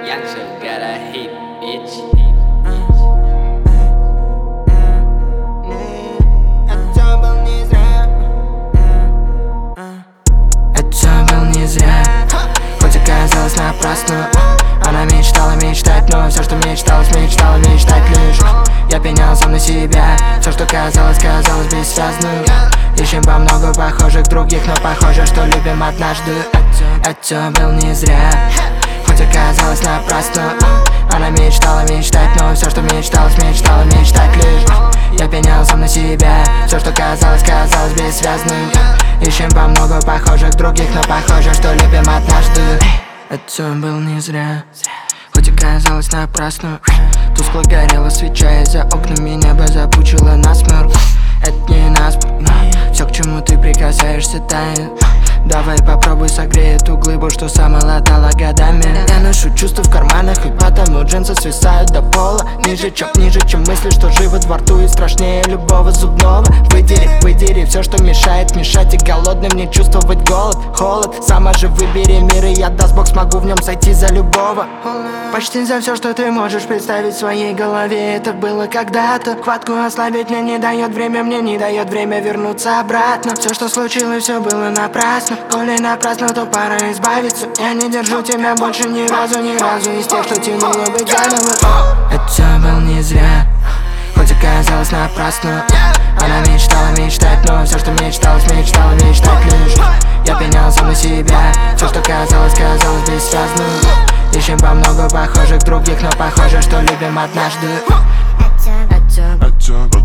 Gangsta got a hit, bitch. Это всё было не зря, хоть оказалось напрасно. Она мечтала мечтать, но все, что мечталось, мечтала мечтать лишь. Я пенял сам на себя, все, что казалось, казалось бессвязным. Ищем по много похожих других, но похоже, что любим однажды. Это всё было не зря, хоть оказалось напрасно. Она мечтала мечтать, но все, что мечталось, мечтала мечтать лишь. Я пенял сам на себя, все, что казалось, казалось бессвязным. Ищем по много похожих других, но похоже, что любим однажды. Это всё было не зря, хоть оказалось напрасно. Тускло горела свеча, и за окнами небо запучило насморк. Это не насморк, все, к чему ты прикасаешься, тает. Давай попробуй согрей эту глыбу, что сама латала годами. Я ношу чувства в карманах, и потому джинсы свисают до пола. Ниже, чем мысли, что живут во рту и страшнее любого зубного. Выдери все, что мешает мешать, и голодным не чувствовать голод, холод. Сама же выбери мир, и я, даст Бог, смогу в нем сойти за любого. Почти за все, что ты можешь представить в своей голове, это было когда-то. Хватку ослабить мне не дает время, мне не дает время вернуться обратно. Все, что случилось, все было напрасно. Коли напрасно, то пора избавиться. Я не держу тебя больше ни разу из тех, что тянуло быть заново. Это все было не зря, хоть оказалось напрасно. Она мечтала мечтать, но все, что мечталось, мечтала мечтать лишь. Я пенял сам на себя, все, что казалось, казалось бессвязным. Ищем по много похожих других, но похоже, что любим однажды.